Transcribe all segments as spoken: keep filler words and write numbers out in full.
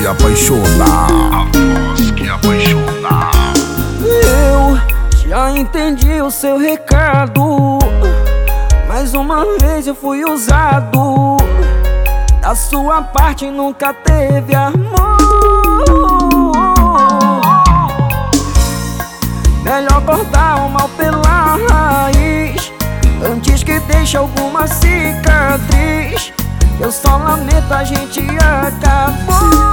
que apaixona. A voz que apaixona. Eu já entendi o seu recado. Mais uma vez eu fui usado. Da sua parte nunca teve amor. Melhor cortar o mal pela raiz antes que deixe alguma cicatriz. Eu só lamento, a gente acabou.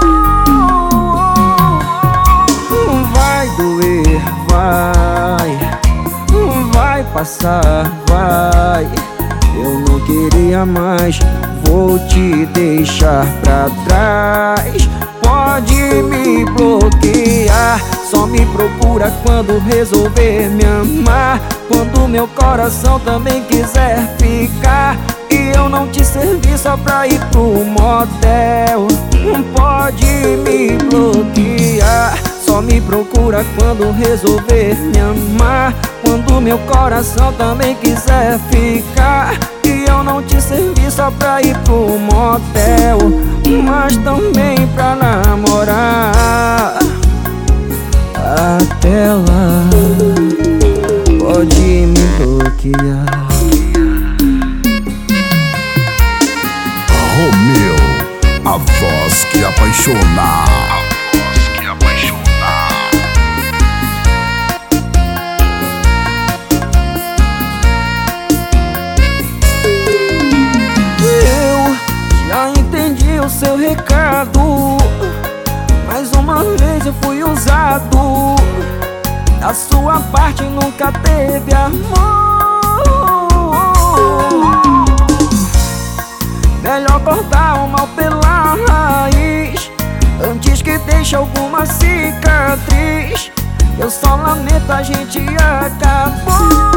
Vai doer, vai. Vai passar, vai. Eu não queria mais, vou te deixar pra trás. Pode me bloquear, só me procura quando resolver me amar. Quando meu coração também quiser ficar e eu não te servir só pra ir pro motel. Pode me bloquear, só me procura quando resolver me amar. Quando meu coração também quiser ficar e eu não te servir só pra ir pro motel, mas também pra namorar. Até lá, pode me bloquear. Romeu, a voz que apaixona. A voz que apaixona. Eu já entendi o seu recado. Mais uma vez eu fui usado. Da sua parte nunca teve amor. Melhor cortar o mal pela raiz antes que deixe alguma cicatriz. Eu só lamento, a gente acabou.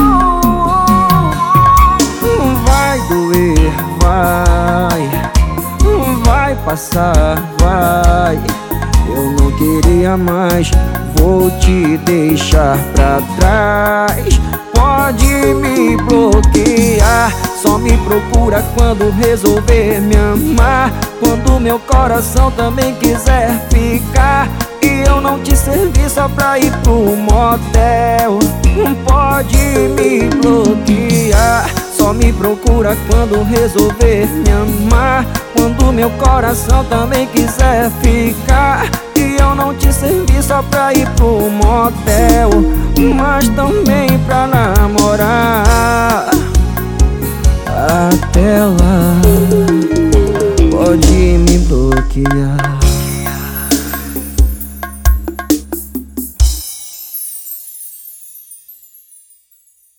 Vai doer, vai. Vai passar, vai. Eu não queria mais, vou te deixar pra trás. Pode me bloquear, só me procura quando resolver me amar. Quando meu coração também quiser ficar e eu não te servir só pra ir pro motel. Pode me bloquear, só me procura quando resolver me amar. Quando meu coração também quiser ficar e eu não te servir só pra ir pro motel, mas também pra namorar. Até lá.